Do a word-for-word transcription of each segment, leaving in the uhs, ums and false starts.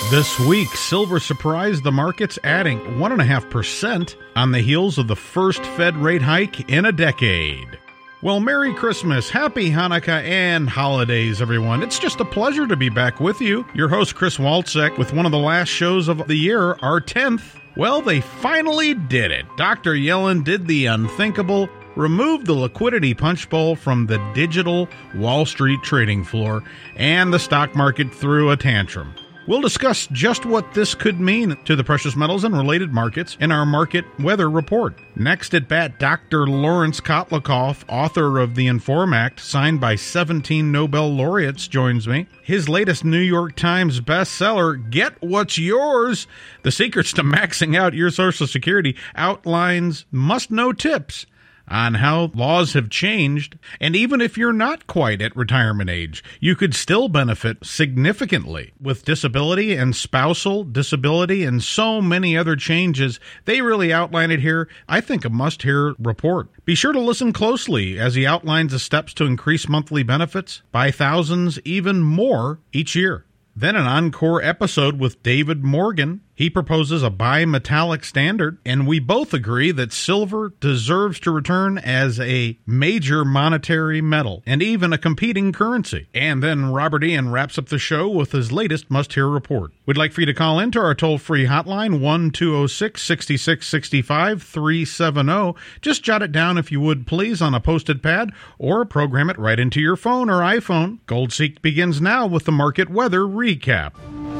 This week, silver surprised the markets, adding one point five percent on the heels of the first Fed rate hike in a decade. Well, Merry Christmas, Happy Hanukkah, and holidays, everyone. It's just a pleasure to be back with you. Your host, Chris Walczek, with one of the last shows of the year, our tenth. Well, they finally did it. Doctor Yellen did the unthinkable, removed the liquidity punch bowl from the digital Wall Street trading floor, and the stock market threw a tantrum. We'll discuss just what this could mean to the precious metals and related markets in our market weather report. Next at bat, Doctor Lawrence Kotlikoff, author of the Inform Act, signed by seventeen Nobel laureates, joins me. His latest New York Times bestseller, Get What's Yours, The Secrets to Maxing Out Your Social Security, outlines must-know tips on how laws have changed, and even if you're not quite at retirement age, you could still benefit significantly with disability and spousal disability and so many other changes. They really outline it here. I think a must-hear report. Be sure to listen closely as he outlines the steps to increase monthly benefits by thousands, even more each year. Then an encore episode with David Morgan. He proposes a bimetallic standard, and we both agree that silver deserves to return as a major monetary metal and even a competing currency. And then Robert Ian wraps up the show with his latest must-hear report. We'd like for you to call into our toll-free hotline, one two oh six, six six six five, three seven zero. Just jot it down if you would, please, on a post-it pad, or program it right into your phone or iPhone. GoldSeek begins now with the market weather recap.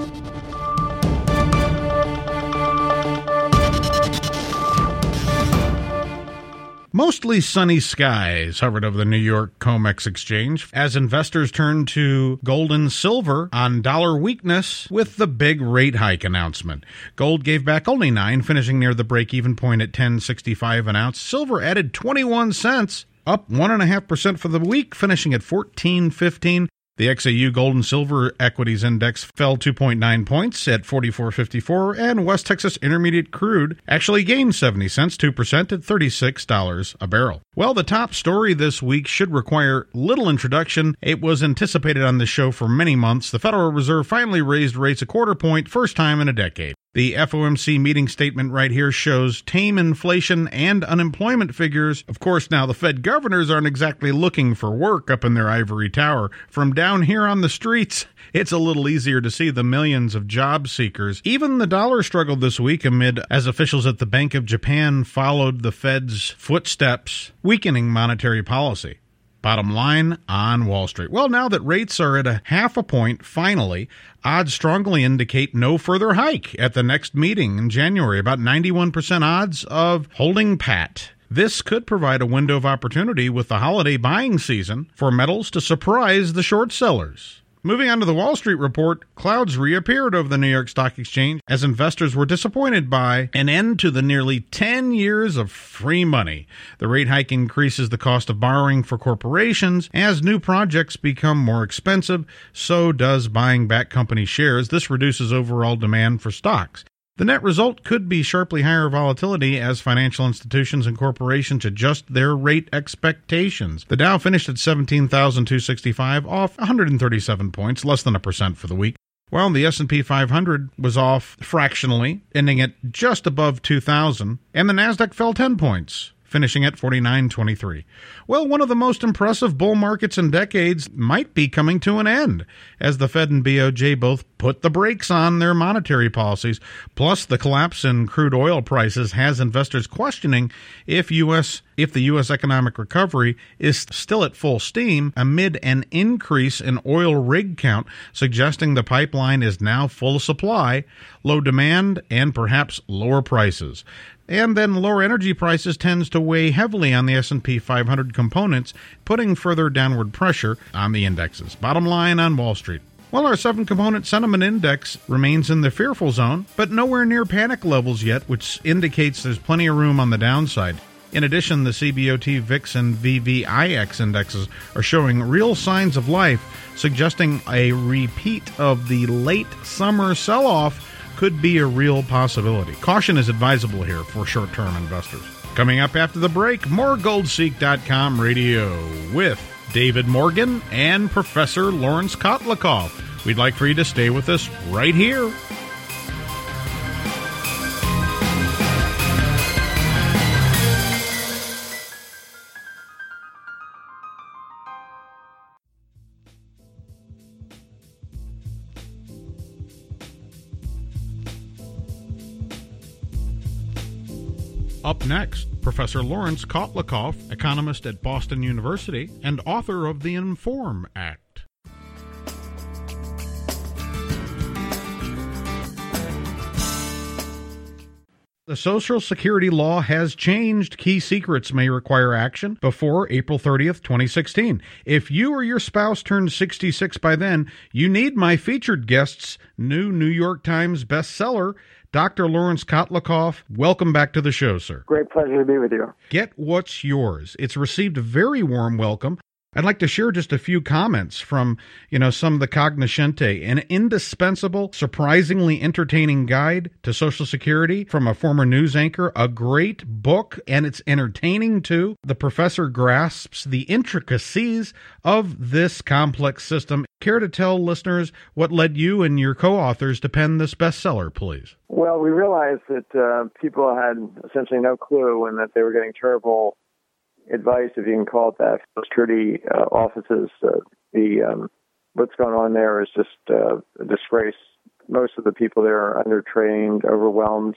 Mostly sunny skies hovered over the New York COMEX exchange as investors turned to gold and silver on dollar weakness with the big rate hike announcement. Gold gave back only nine, finishing near the break-even point at ten sixty-five an ounce. Silver added twenty-one cents, up one point five percent for the week, finishing at fourteen fifteen. The X A U Gold and Silver Equities Index fell two point nine points at forty-four fifty-four, and West Texas Intermediate Crude actually gained seventy cents, two percent at thirty-six dollars a barrel. Well, the top story this week should require little introduction. It was anticipated on this show for many months. The Federal Reserve finally raised rates a quarter point, first time in a decade. The F O M C meeting statement right here shows tame inflation and unemployment figures. Of course, now the Fed governors aren't exactly looking for work up in their ivory tower. From down here on the streets, it's a little easier to see the millions of job seekers. Even the dollar struggled this week amid as officials at the Bank of Japan followed the Fed's footsteps, weakening monetary policy. Bottom line on Wall Street. Well, now that rates are at a half a point, finally, odds strongly indicate no further hike at the next meeting in January. About ninety-one percent odds of holding pat. This could provide a window of opportunity with the holiday buying season for metals to surprise the short sellers. Moving on to the Wall Street report, clouds reappeared over the New York Stock Exchange as investors were disappointed by an end to the nearly ten years of free money. The rate hike increases the cost of borrowing for corporations. As new projects become more expensive, so does buying back company shares. This reduces overall demand for stocks. The net result could be sharply higher volatility as financial institutions and corporations adjust their rate expectations. The Dow finished at seventeen thousand two hundred sixty-five, off one hundred thirty-seven points, less than a percent for the week, while the S and P five hundred was off fractionally, ending at just above two thousand, and the Nasdaq fell ten points, finishing at forty-nine twenty-three. Well, one of the most impressive bull markets in decades might be coming to an end, as the Fed and B O J both put the brakes on their monetary policies. Plus, the collapse in crude oil prices has investors questioning if U S if the U S economic recovery is still at full steam amid an increase in oil rig count, suggesting the pipeline is now full supply, low demand, and perhaps lower prices. And then lower energy prices tends to weigh heavily on the S and P five hundred components, putting further downward pressure on the indexes. Bottom line on Wall Street. Well, our seven-component sentiment index remains in the fearful zone, but nowhere near panic levels yet, which indicates there's plenty of room on the downside. In addition, the C B O T, V I X, and V V I X indexes are showing real signs of life, suggesting a repeat of the late summer sell-off could be a real possibility. Caution is advisable here for short-term investors. Coming up after the break, more Gold Seek dot com radio with David Morgan and Professor Lawrence Kotlikoff. We'd like for you to stay with us right here. Up next, Professor Lawrence Kotlikoff, economist at Boston University and author of the INFORM Act. The Social Security law has changed. Key secrets may require action before April thirtieth, twenty sixteen. If you or your spouse turned sixty-six by then, you need my featured guest's new New York Times bestseller, Doctor Lawrence Kotlikoff. Welcome back to the show, sir. Great pleasure to be with you. Get What's Yours. It's received a very warm welcome. I'd like to share just a few comments from, you know, some of the cognoscenti. An indispensable, surprisingly entertaining guide to Social Security from a former news anchor. A great book, and it's entertaining, too. The professor grasps the intricacies of this complex system. Care to tell listeners what led you and your co-authors to pen this bestseller, please? Well, we realized that uh, people had essentially no clue and that they were getting terrible advice, if you can call it that, from security uh, offices. Uh, the um, what's going on there is just uh, a disgrace. Most of the people there are undertrained, overwhelmed.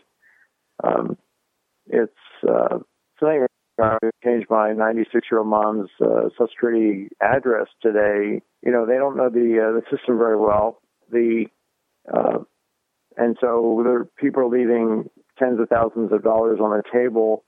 Um, it's uh, something I changed my ninety-six-year-old mom's uh, Social Security address today. You know, they don't know the uh, the system very well. The uh, and so there, people are leaving tens of thousands of dollars on the table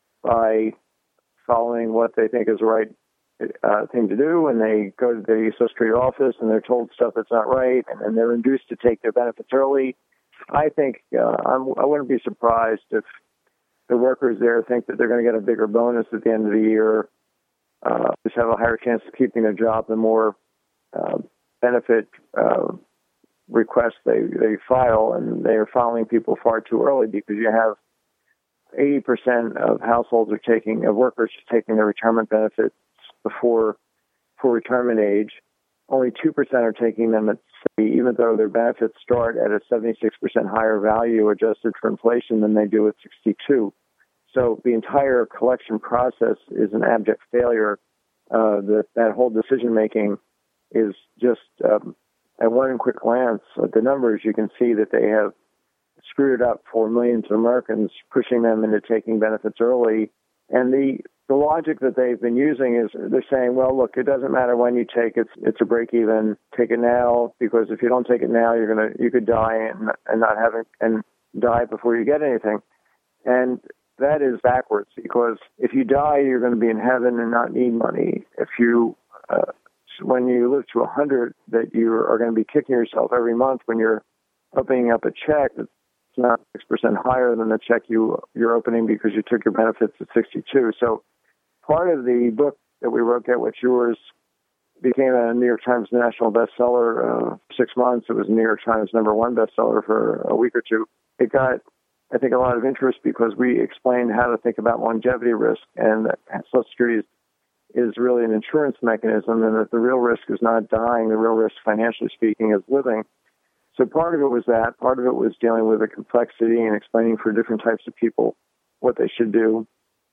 by following what they think is the right uh, thing to do, and they go to the Social Security office and they're told stuff that's not right, and, and they're induced to take their benefits early. I think uh, I'm, I wouldn't be surprised if the workers there think that they're going to get a bigger bonus at the end of the year, uh, just have a higher chance of keeping their job the more uh, benefit uh, requests they, they file, and they are filing people far too early because you have eighty percent of households are taking, of workers are taking their retirement benefits before, for retirement age. Only two percent are taking them at seventy, even though their benefits start at a seventy-six percent higher value adjusted for inflation than they do at sixty-two. So the entire collection process is an abject failure. Uh, that, that whole decision-making is just, um, at one quick glance at the numbers, you can see that they have screwed it up for millions of Americans, pushing them into taking benefits early. And the the logic that they've been using is they're saying, well, look, it doesn't matter when you take it; it's a break even. Take it now, because if you don't take it now, you're gonna you could die and and not have it and die before you get anything. And that is backwards, because if you die, you're going to be in heaven and not need money. If you uh, when you live to a hundred, that you are going to be kicking yourself every month when you're opening up a check that's not six percent higher than the check you, you're opening because you took your benefits at sixty-two. So part of the book that we wrote, Get What's Yours, became a New York Times national bestseller uh, for six months. It was a New York Times number one bestseller for a week or two. It got, I think, a lot of interest because we explained how to think about longevity risk, and that Social Security is, is really an insurance mechanism, and that the real risk is not dying. The real risk, financially speaking, is living. So part of it was that. Part of it was dealing with the complexity and explaining for different types of people what they should do.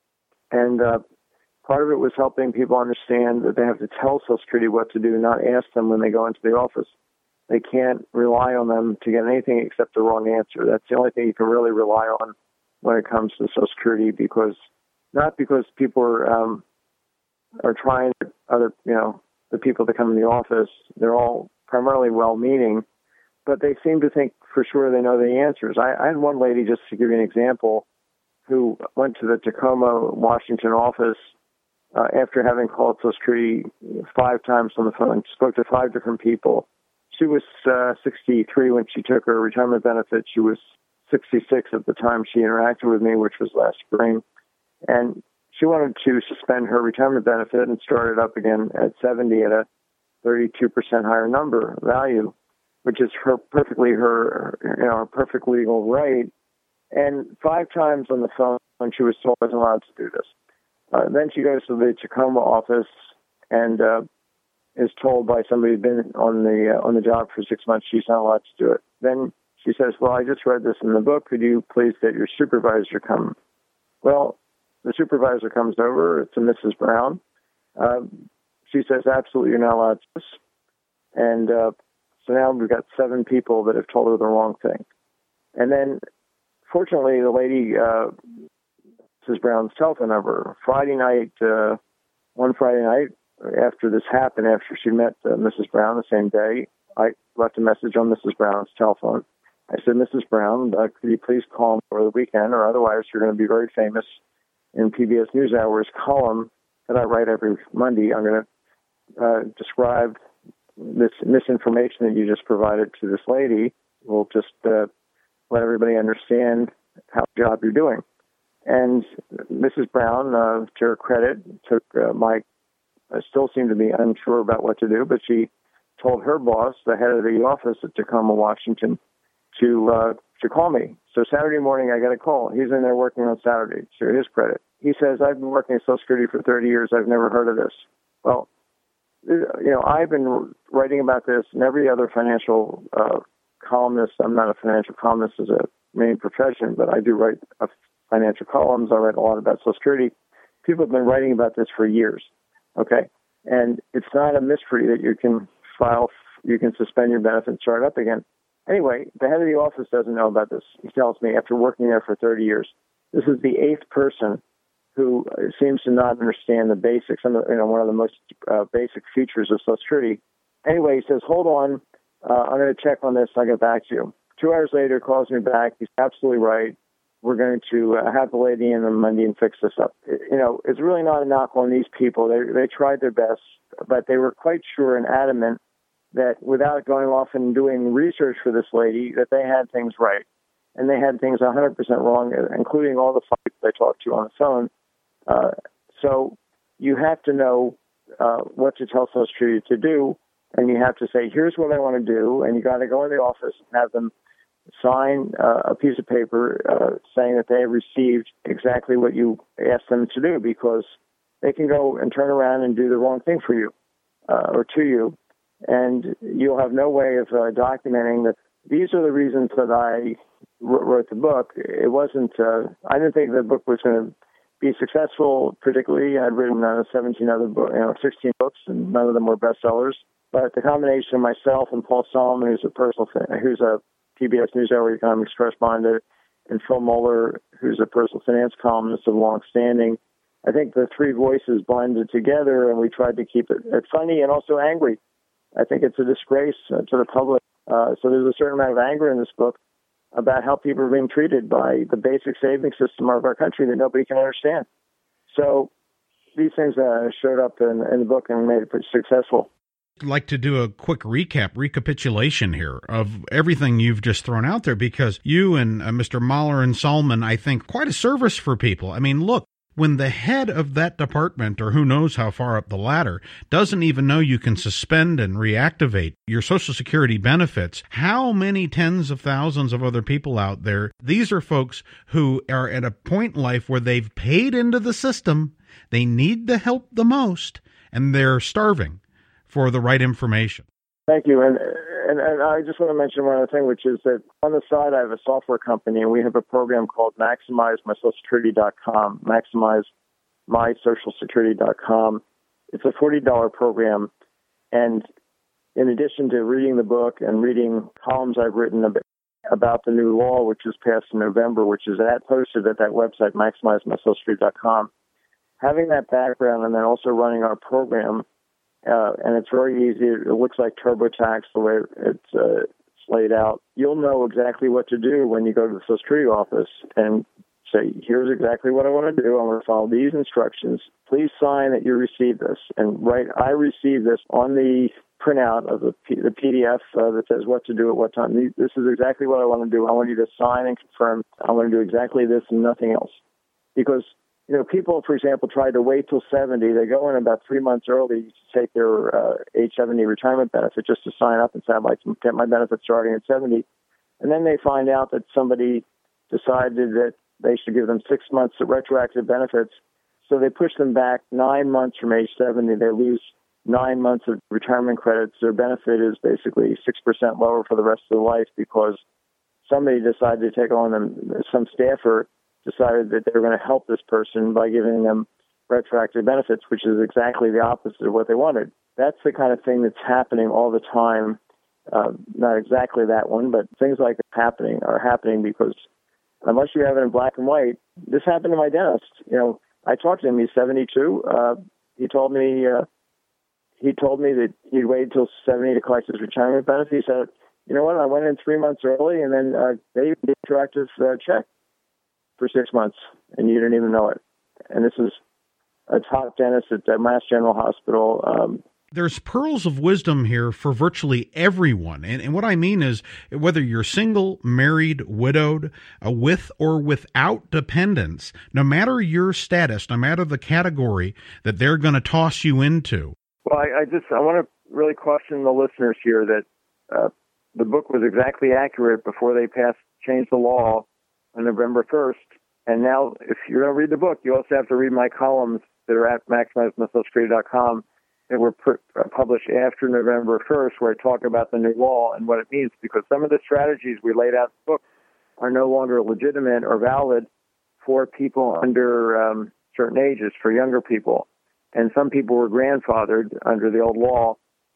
And uh, part of it was helping people understand that they have to tell Social Security what to do, not ask them when they go into the office. They can't rely on them to get anything except the wrong answer. That's the only thing you can really rely on when it comes to Social Security, because not because people are, um, are trying other, you know, the people that come in the office, they're all primarily well-meaning, but they seem to think for sure they know the answers. I, I had one lady, just to give you an example, who went to the Tacoma, Washington office uh, after having called Social Security five times on the phone, spoke to five different people. She was uh, sixty-three when she took her retirement benefit. She was sixty-six at the time she interacted with me, which was last spring. And she wanted to suspend her retirement benefit and start it up again at seventy at a thirty-two percent higher number value, which is her perfectly her, you know, perfect legal right. And five times on the phone, she was told she wasn't allowed to do this. Uh, then she goes to the Tacoma office, and uh, is told by somebody who's been on the uh, on the job for six months she's not allowed to do it. Then she says, well, I just read this in the book. Could you please get your supervisor to come? Well, the supervisor comes over. It's a Missus Brown. Uh, she says, absolutely, you're not allowed to do this. And uh, so now we've got seven people that have told her the wrong thing. And then, fortunately, the lady, uh, Missus Brown's telephone number, Friday night, uh, one Friday night, after this happened, after she met uh, Missus Brown the same day, I left a message on Missus Brown's telephone. I said, Missus Brown, uh, could you please call me over the weekend, or otherwise you're going to be very famous in P B S NewsHour's column that I write every Monday. I'm going to uh, describe this misinformation that you just provided to this lady. We'll just uh, let everybody understand how the job you're doing. And Missus Brown, uh, to her credit, took uh, my I still seem to be unsure about what to do, but she told her boss, the head of the office at Tacoma, Washington, to uh, to call me. So Saturday morning, I got a call. He's in there working on Saturday, to his credit. He says, I've been working at Social Security for thirty years. I've never heard of this. Well, you know, I've been writing about this, and every other financial uh, columnist, I'm not a financial columnist as a main profession, but I do write uh, financial columns. I write a lot about Social Security. People have been writing about this for years. Okay, and it's not a mystery that you can file, you can suspend your benefit and start up again. Anyway, the head of the office doesn't know about this. He tells me after working there for thirty years, this is the eighth person who seems to not understand the basics, some of, you know, one of the most uh, basic features of Social Security. Anyway, he says, hold on, uh, I'm going to check on this, I'll get back to you. Two hours later, he calls me back. He's absolutely right. We're going to uh, have the lady in on Monday and fix this up. You know, it's really not a knock on these people. They they tried their best, but they were quite sure and adamant that without going off and doing research for this lady, that they had things right. And they had things one hundred percent wrong, including all the folks they talked to on the phone. Uh, so you have to know uh, what to tell Social Security to do, and you have to say, here's what I want to do, and you got to go in the office and have them sign uh, a piece of paper uh, saying that they have received exactly what you asked them to do, because they can go and turn around and do the wrong thing for you uh, or to you, and you'll have no way of uh, documenting that these are the reasons that I wrote the book. It wasn't, uh, I didn't think the book was going to be successful particularly. I'd written uh, seventeen other books, you know, sixteen books, and none of them were bestsellers. But the combination of myself and Paul Solomon, who's a personal, who's a P B S NewsHour economics correspondent, and Phil Moeller, who's a personal finance columnist of long standing, I think the three voices blended together, and we tried to keep it, it funny and also angry. I think it's a disgrace uh, to the public. Uh, so there's a certain amount of anger in this book about how people are being treated by the basic savings system of our country that nobody can understand. So these things uh, showed up in, in the book and made it pretty successful. I'd like to do a quick recap, recapitulation here of everything you've just thrown out there, because you and uh, Mister Mahler and Solomon, I think, quite a service for people. I mean, look, when the head of that department, or who knows how far up the ladder, doesn't even know you can suspend and reactivate your Social Security benefits, how many tens of thousands of other people out there, these are folks who are at a point in life where they've paid into the system, they need the help the most, and they're starving for the right information. Thank you. And, and and I just want to mention one other thing, which is that on the side, I have a software company, and we have a program called Maximize My Social Security dot com, Maximize My Social Security dot com. It's a forty dollars program. And in addition to reading the book and reading columns I've written about the new law, which was passed in November, which is at, posted at that website, Maximize My Social Security dot com, having that background and then also running our program, Uh, and it's very easy. It looks like TurboTax the way it's, uh, it's laid out. You'll know exactly what to do when you go to the Social Security office and say, here's exactly what I want to do. I want to follow these instructions. Please sign that you received this. And write, I received this on the printout of the, P- the P D F uh, that says what to do at what time. This is exactly what I want to do. I want you to sign and confirm. I want to do exactly this and nothing else. Because you know, people, for example, try to wait till seventy. They go in about three months early to take their uh, age seventy retirement benefit just to sign up and say, I'd like to get my benefit starting at seventy. And then they find out that somebody decided that they should give them six months of retroactive benefits. So they push them back nine months from age seventy. They lose nine months of retirement credits, their benefit is basically six percent lower for the rest of their life because somebody decided to take on them, some staffer decided that they were going to help this person by giving them retroactive benefits, which is exactly the opposite of what they wanted. That's the kind of thing that's happening all the time. Uh, not exactly that one, but things like happening are happening because unless you have it in black and white, this happened to my dentist. You know, I talked to him. He's seventy-two. Uh, he told me uh, he told me that he'd wait until seventy to collect his retirement benefit. He said, "You know what? I went in three months early, and then uh, they gave me a retroactive uh, check for six months, and you didn't even know it." And this is a top dentist at the Mass General Hospital. Um, There's pearls of wisdom here for virtually everyone. And, and what I mean is whether you're single, married, widowed, uh, with or without dependents, no matter your status, no matter the category that they're going to toss you into. Well, I, I just I want to really caution the listeners here that uh, the book was exactly accurate before they passed, changed the law on November first. And now, if you're going to read the book, you also have to read my columns that are at maximize my social security dot com that were put, uh, published after November first, where I talk about the new law and what it means, because some of the strategies we laid out in the book are no longer legitimate or valid for people under um, certain ages, for younger people. And some people were grandfathered under the old law.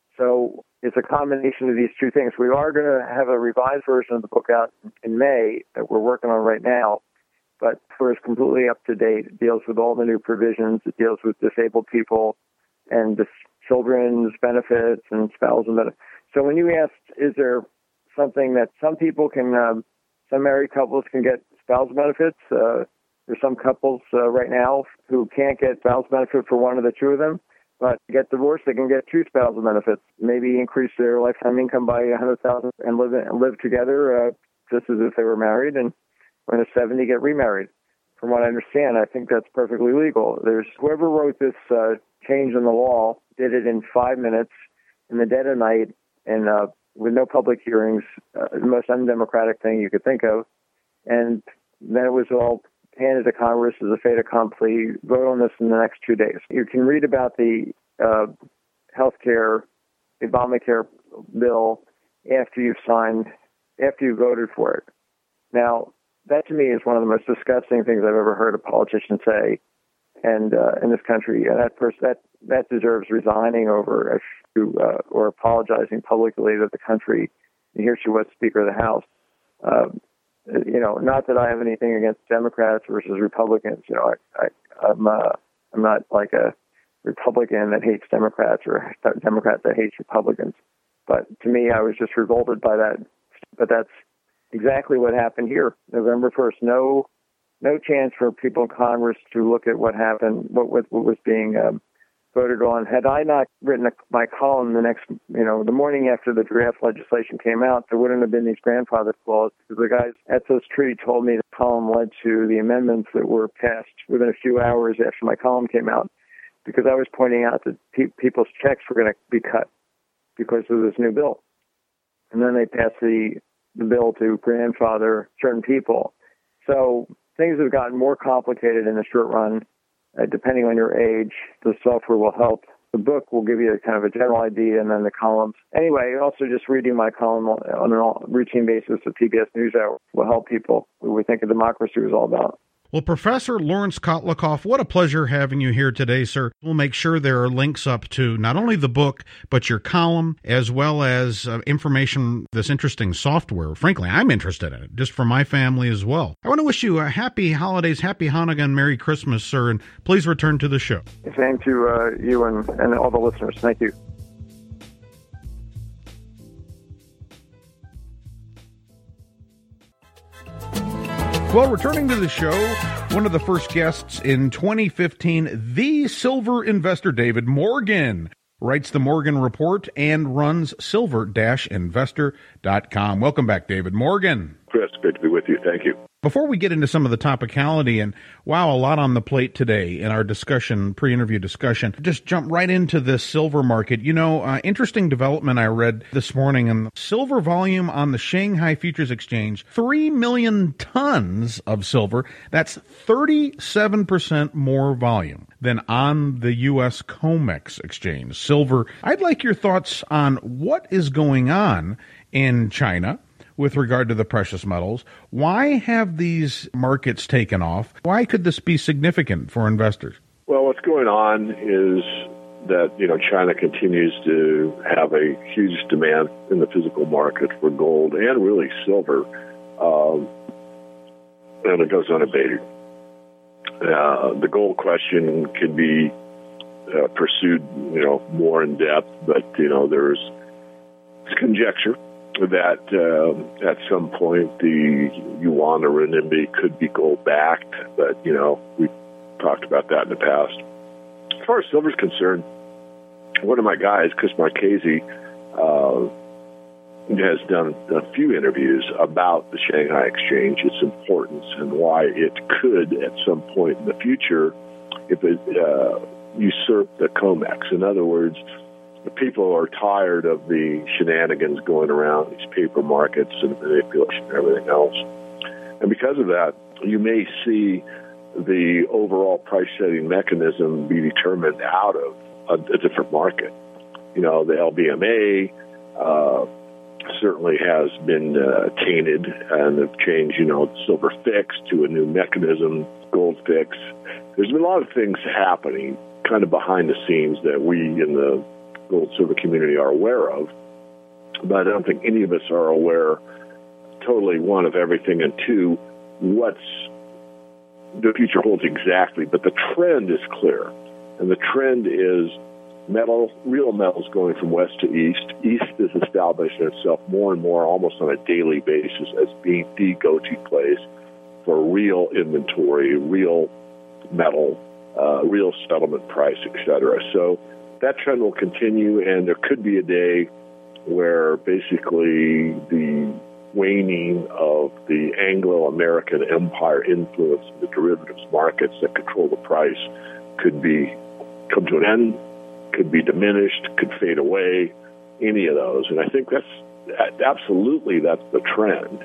So it's a combination of these two things. We are going to have a revised version of the book out in May that we're working on right now. But first, completely up to date. It deals with all the new provisions. It deals with disabled people and the children's benefits and spousal benefits. So when you asked, is there something that some people can, um, some married couples can get spousal benefits? Uh, there's some couples uh, right now who can't get spousal benefit for one of the two of them, but get divorced, they can get two spousal benefits. Maybe increase their lifetime income by one hundred thousand dollars and live and live together uh, just as if they were married, and when they're seventy, get remarried. From what I understand, I think that's perfectly legal. There's whoever wrote this uh, change in the law did it in five minutes in the dead of night and uh, with no public hearings, uh, the most undemocratic thing you could think of. And then it was all handed to Congress as a fait accompli. Vote on this in the next two days. You can read about the uh, health care, the Obamacare bill after you've signed, after you voted for it. Now, that to me is one of the most disgusting things I've ever heard a politician say, and uh, in this country, and that person that that deserves resigning over, if, uh, or apologizing publicly to the country. And here she was, Speaker of the House. Uh, you know, not that I have anything against Democrats versus Republicans. You know, I, I I'm uh, I'm not like a Republican that hates Democrats or a Democrat that hates Republicans. But to me, I was just revolted by that. But that's exactly what happened here, November first. No, no chance for people in Congress to look at what happened, what, what, what was being um, voted on. Had I not written a, my column the next, you know, the morning after the draft legislation came out, there wouldn't have been these grandfather clauses. Because the guys at those treaty told me the column led to the amendments that were passed within a few hours after my column came out, because I was pointing out that pe- people's checks were going to be cut because of this new bill. And then they passed the the bill to grandfather certain people. So things have gotten more complicated in the short run. Uh, depending on your age, the software will help. The book will give you a kind of a general idea, and then the columns. Anyway, also just reading my column on a routine basis at P B S NewsHour will help people what we think a democracy was all about. Well, Professor Lawrence Kotlikoff, what a pleasure having you here today, sir. We'll make sure there are links up to not only the book, but your column, as well as uh, information, this interesting software. Frankly, I'm interested in it, just for my family as well. I want to wish you a happy holidays, happy Hanukkah, and Merry Christmas, sir, and please return to the show. Same to uh, you and, and all the listeners. Thank you. Well, returning to the show, one of the first guests in twenty fifteen, the silver investor David Morgan, writes the Morgan Report and runs silver dash investor dot com. Welcome back, David Morgan. Chris, great to be with you. Thank you. Before we get into some of the topicality, and wow, a lot on the plate today in our discussion, pre-interview discussion, just jump right into this silver market. You know, uh, interesting development I read this morning in the silver volume on the Shanghai Futures Exchange, three million tons of silver. That's thirty-seven percent more volume than on the U S COMEX exchange. Silver, I'd like your thoughts on what is going on in China with regard to the precious metals. Why have these markets taken off? Why could this be significant for investors? Well, what's going on is that, you know, China continues to have a huge demand in the physical market for gold and really silver, um, and it goes unabated. Uh, the gold question can be uh, pursued, you know, more in depth, but, you know, there's conjecture that uh, at some point the yuan or renminbi could be gold-backed, but, you know, we've talked about that in the past. As far as silver's concerned, one of my guys, Chris Marchese, uh, has done a few interviews about the Shanghai Exchange, its importance, and why it could, at some point in the future, if it uh, usurp the COMEX. In other words, the people are tired of the shenanigans going around, these paper markets and manipulation and everything else. And because of that, you may see the overall price-setting mechanism be determined out of a, a different market. You know, the L B M A uh, certainly has been uh, tainted and have changed, you know, silver fix to a new mechanism, gold fix. There's been a lot of things happening kind of behind the scenes that we in the gold silver community are aware of, but I don't think any of us are aware totally, one, of everything, and two, what's the future holds exactly. But the trend is clear, and the trend is metal, real metals going from west to east. East is establishing itself more and more, almost on a daily basis, as being the go-to place for real inventory, real metal, uh, real settlement price, et cetera. So that trend will continue, and there could be a day where basically the waning of the Anglo-American empire influence in the derivatives markets that control the price could be come to an end, could be diminished, could fade away, any of those. And I think that's absolutely that's the trend.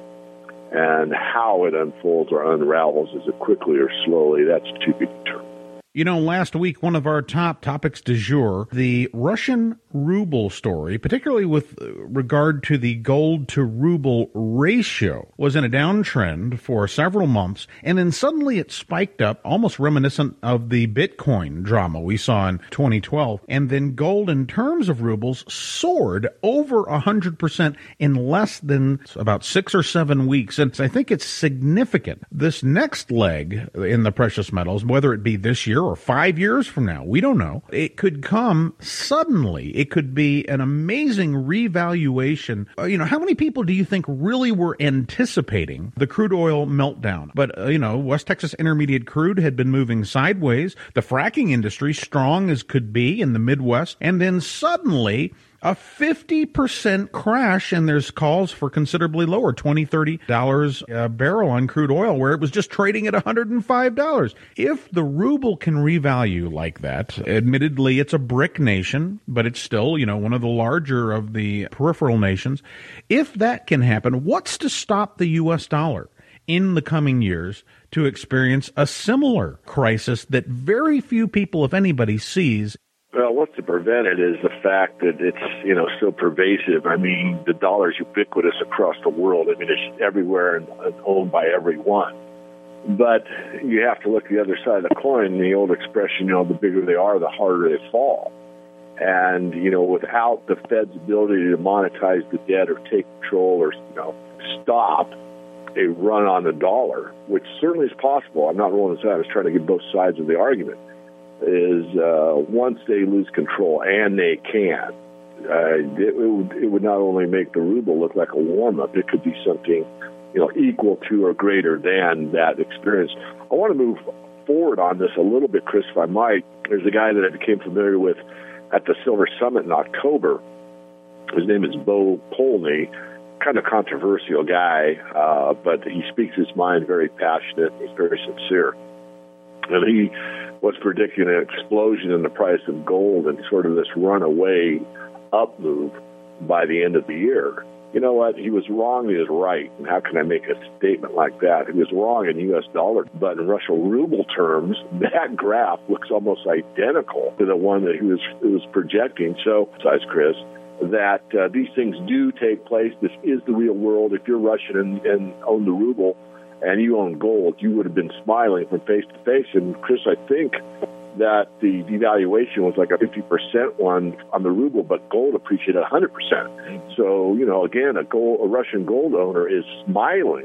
And how it unfolds or unravels, is it quickly or slowly, that's to be determined. You know, last week, one of our top topics du jour, the Russian ruble story, particularly with regard to the gold to ruble ratio, was in a downtrend for several months, and then suddenly it spiked up, almost reminiscent of the Bitcoin drama we saw in twenty twelve, and then gold in terms of rubles soared over one hundred percent in less than about six or seven weeks, and I think it's significant. This next leg in the precious metals, whether it be this year or five years from now, we don't know. It could come suddenly. It could be an amazing revaluation. Uh, you know, how many people do you think really were anticipating the crude oil meltdown? But, uh, you know, West Texas Intermediate crude had been moving sideways. The fracking industry, strong as could be in the Midwest. And then suddenly a fifty percent crash, and there's calls for considerably lower, twenty dollars, thirty dollars a barrel on crude oil, where it was just trading at one hundred five dollars. If the ruble can revalue like that, admittedly, it's a BRIC nation, but it's still, you know, one of the larger of the peripheral nations. If that can happen, what's to stop the U S dollar in the coming years to experience a similar crisis that very few people, if anybody, sees? Well, what's to prevent it is the fact that it's, you know, so pervasive. I mean, the dollar is ubiquitous across the world. I mean, it's everywhere and owned by everyone. But you have to look at the other side of the coin. The old expression, you know, the bigger they are, the harder they fall. And, you know, without the Fed's ability to monetize the debt or take control or, you know, stop a run on the dollar, which certainly is possible. I'm not rolling this out. I was trying to get both sides of the argument. Is uh, once they lose control, and they can, uh, it, it, would, it would not only make the ruble look like a warm-up, it could be something, you know, equal to or greater than that experience. I want to move forward on this a little bit, Chris, if I might. There's a guy that I became familiar with at the Silver Summit in October. His name is Bo Polney, kind of controversial guy, uh, but he speaks his mind very passionate. He's very sincere. And he was predicting an explosion in the price of gold and sort of this runaway up move by the end of the year. You know what? He was wrong. He was right. And how can I make a statement like that? He was wrong in U S dollar, but in Russian ruble terms, that graph looks almost identical to the one that he was, he was projecting. So, besides Chris, that uh, these things do take place. This is the real world. If you're Russian and, and own the ruble and you own gold, you would have been smiling from face to face. And Chris, I think that the devaluation was like a fifty percent one on the ruble, but gold appreciated one hundred percent. So, you know, again, a gold, a Russian gold owner is smiling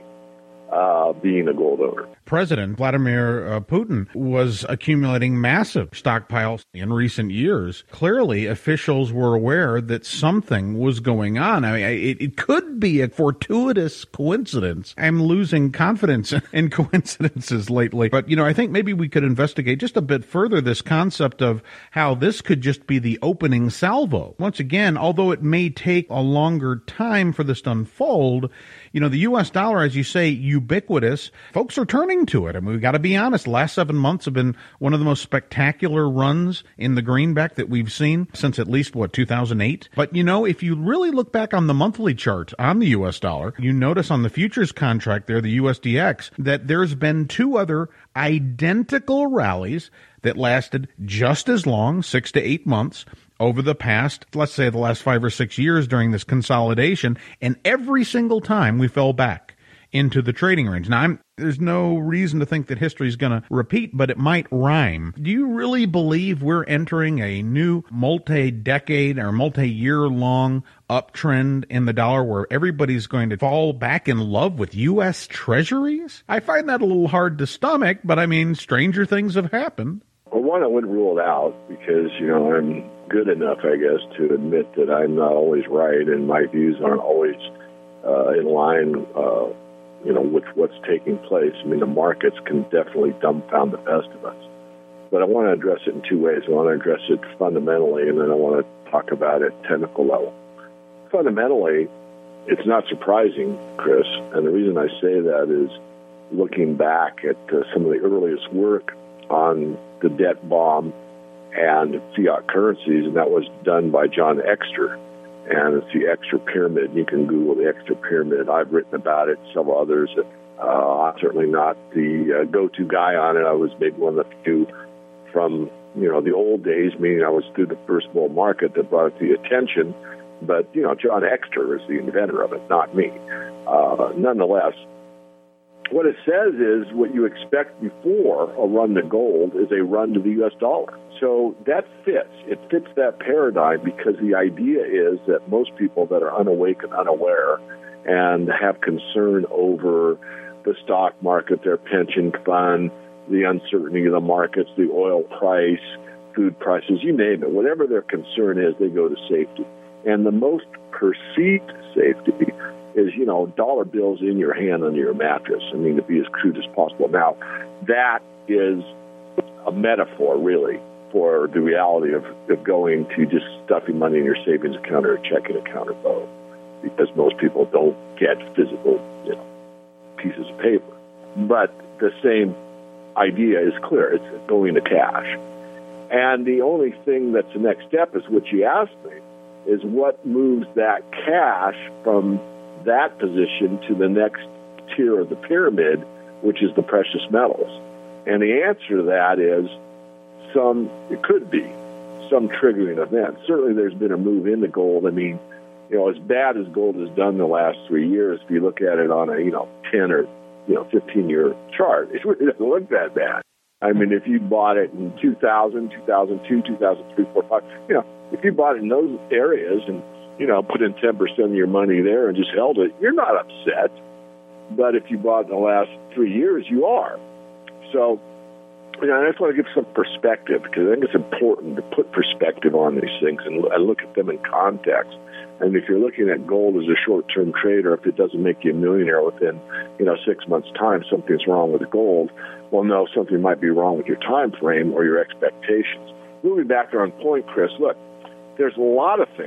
uh, being a gold owner. President Vladimir uh, Putin was accumulating massive stockpiles in recent years. Clearly, officials were aware that something was going on. I mean, it, it could be a fortuitous coincidence. I'm losing confidence in coincidences lately. But, you know, I think maybe we could investigate just a bit further this concept of how this could just be the opening salvo. Once again, although it may take a longer time for this to unfold, you know, the U S dollar, as you say, ubiquitous. Folks are turning to it. I mean, we've got to be honest. The last seven months have been one of the most spectacular runs in the greenback that we've seen since at least, what, two thousand eight? But, you know, if you really look back on the monthly chart on the U S dollar, you notice on the futures contract there, the U S D X, that there's been two other identical rallies that lasted just as long, six to eight months, over the past, let's say the last five or six years during this consolidation, and every single time we fell back into the trading range. Now, I'm, there's no reason to think that history is going to repeat, but it might rhyme. Do you really believe we're entering a new multi-decade or multi-year-long uptrend in the dollar where everybody's going to fall back in love with U S treasuries? I find that a little hard to stomach, but I mean, stranger things have happened. Well, one, I wouldn't rule it out because, you know, I'm good enough, I guess, to admit that I'm not always right and my views aren't always uh, in line, uh, you know, with what's taking place. I mean, the markets can definitely dumbfound the best of us. But I want to address it in two ways. I want to address it fundamentally, and then I want to talk about it technical level. Fundamentally, it's not surprising, Chris, and the reason I say that is looking back at uh, some of the earliest work on the debt bomb and fiat currencies, and that was done by John Exter. And it's the Exter Pyramid. You can Google the Exter Pyramid. I've written about it, several others. Uh, I'm certainly not the uh, go-to guy on it. I was maybe one of the few from, you know, the old days, meaning I was through the first bull market that brought it to the attention. But, you know, John Exter is the inventor of it, not me. Uh, nonetheless, what it says is what you expect before a run to gold is a run to the U S dollar. So that fits. It fits that paradigm because the idea is that most people that are unawake and unaware and have concern over the stock market, their pension fund, the uncertainty of the markets, the oil price, food prices, you name it, whatever their concern is, they go to safety. And the most perceived safety is, you know, dollar bills in your hand under your mattress. I mean, to be as crude as possible. Now, that is a metaphor, really, for the reality of, of going to just stuffing money in your savings account or checking account or both, because most people don't get physical, you know, pieces of paper. But the same idea is clear. It's going to cash. And the only thing that's the next step is what you asked me, is what moves that cash from that position to the next tier of the pyramid, which is the precious metals. And the answer to that is some, it could be some triggering event. Certainly there's been a move into gold. I mean, you know, as bad as gold has done the last three years, if you look at it on a, you know, ten or, you know, fifteen-year chart, it really doesn't look that bad. I mean, if you bought it in two thousand, two thousand two, two thousand three, four, five, you know, if you bought it in those areas and, you know, put in ten percent of your money there and just held it, you're not upset. But if you bought in the last three years, you are. So, you know, I just want to give some perspective because I think it's important to put perspective on these things and look at them in context. And if you're looking at gold as a short-term trader, if it doesn't make you a millionaire within, you know, six months' time, something's wrong with gold. Well, no, something might be wrong with your time frame or your expectations. Moving back on point, Chris, look, there's a lot of things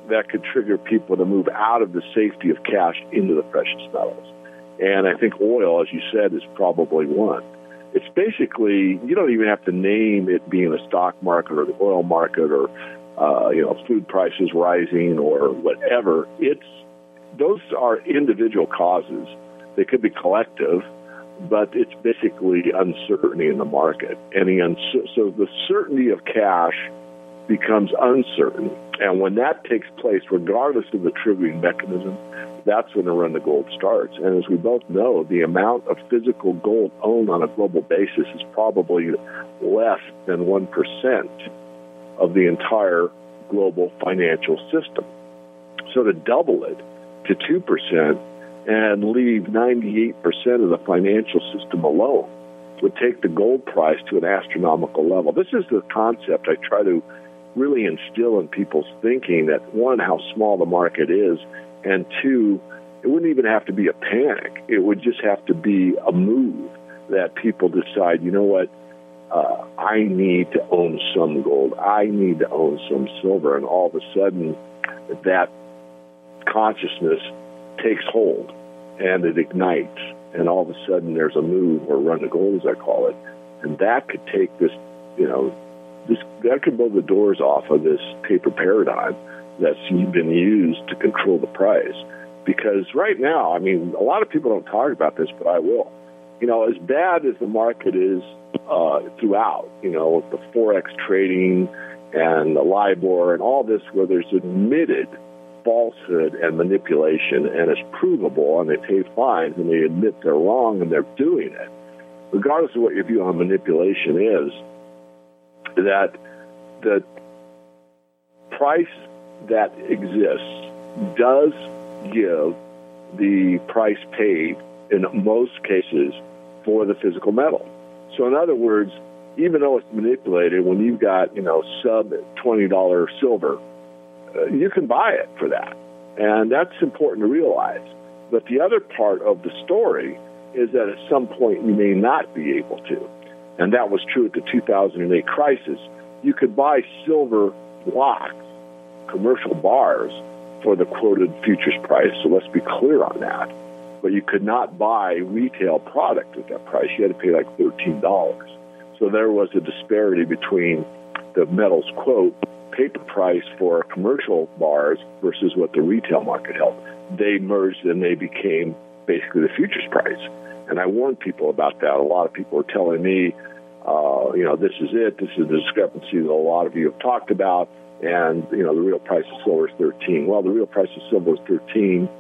that could trigger people to move out of the safety of cash into the precious metals. And I think oil, as you said, is probably one. It's basically, you don't even have to name it being a stock market or the oil market or, uh, you know, food prices rising or whatever. It's, those are individual causes. They could be collective, but it's basically uncertainty in the market. And the uncer- so the certainty of cash becomes uncertain. And when that takes place, regardless of the triggering mechanism, that's when the run to gold starts. And as we both know, the amount of physical gold owned on a global basis is probably less than one percent of the entire global financial system. So to double it to two percent and leave ninety-eight percent of the financial system alone would take the gold price to an astronomical level. This is the concept I try to really instill in people's thinking, that one, how small the market is, and two, it wouldn't even have to be a panic. It would just have to be a move that people decide, you know what, uh, I need to own some gold. I need to own some silver. And all of a sudden, that consciousness takes hold and it ignites. And all of a sudden, there's a move, or run to gold, as I call it. And that could take this, you know, this, that could blow the doors off of this paper paradigm that's been used to control the price. Because right now, I mean, a lot of people don't talk about this, but I will. You know, as bad as the market is uh, throughout, you know, with the Forex trading and the LIBOR and all this, where there's admitted falsehood and manipulation, and it's provable, and they pay fines, and they admit they're wrong, and they're doing it. Regardless of what your view on manipulation is, that the price that exists does give the price paid in most cases for the physical metal. So in other words, even though it's manipulated, when you've got, you know, sub twenty dollars silver, uh, you can buy it for that. And that's important to realize. But the other part of the story is that at some point you may not be able to. And that was true at the two thousand eight crisis. You could buy silver blocks, commercial bars, for the quoted futures price. So let's be clear on that. But you could not buy retail product at that price. You had to pay like thirteen dollars. So there was a disparity between the metal's quote paper price for commercial bars versus what the retail market held. They merged and they became basically the futures price. And I warned people about that. A lot of people were telling me, uh, you know, this is it. This is the discrepancy that a lot of you have talked about. And, you know, the real price of silver is thirteen. Well, the real price of silver is thirteen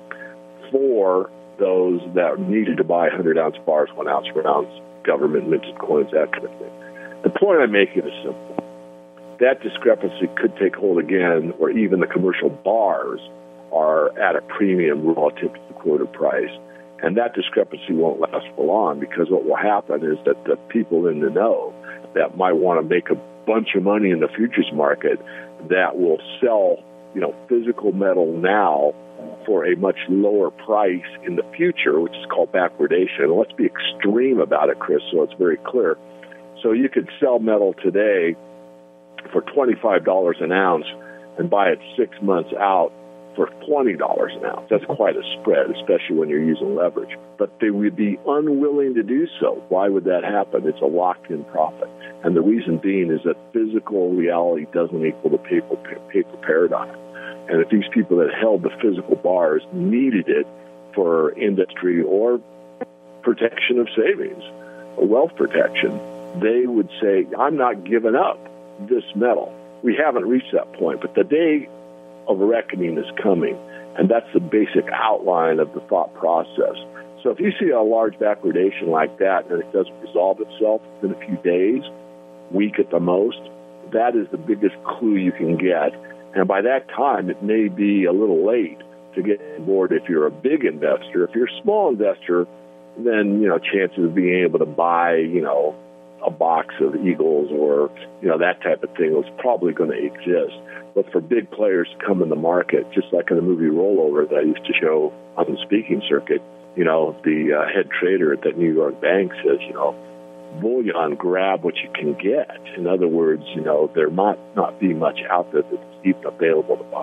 for those that needed to buy one hundred ounce bars, one ounce per ounce, government minted coins, that kind of thing. The point I'm making is simple. That discrepancy could take hold again, or even the commercial bars are at a premium relative to the quoted price. And that discrepancy won't last for long, because what will happen is that the people in the know that might want to make a bunch of money in the futures market that will sell, you know, physical metal now for a much lower price in the future, which is called backwardation. And let's be extreme about it, Chris, so it's very clear. So you could sell metal today for twenty-five dollars an ounce and buy it six months out for twenty dollars an ounce. That's quite a spread, especially when you're using leverage. But they would be unwilling to do so. Why would that happen? It's a locked-in profit. And the reason being is that physical reality doesn't equal the paper, paper paradigm. And if these people that held the physical bars needed it for industry or protection of savings or wealth protection, they would say, I'm not giving up this metal. We haven't reached that point, but the day of reckoning is coming, and that's the basic outline of the thought process. So if you see a large backwardation like that and it doesn't resolve itself in a few days, week at the most, that is the biggest clue you can get. And by that time, it may be a little late to get on board if you're a big investor. If you're a small investor, then, you know, chances of being able to buy, you know, a box of Eagles or, you know, that type of thing is probably going to exist. But for big players to come in the market, just like in the movie Rollover that I used to show on the speaking circuit, you know, the uh, head trader at that New York bank says, you know, bullion, grab what you can get. In other words, you know, there might not be much out there that's even available to buy.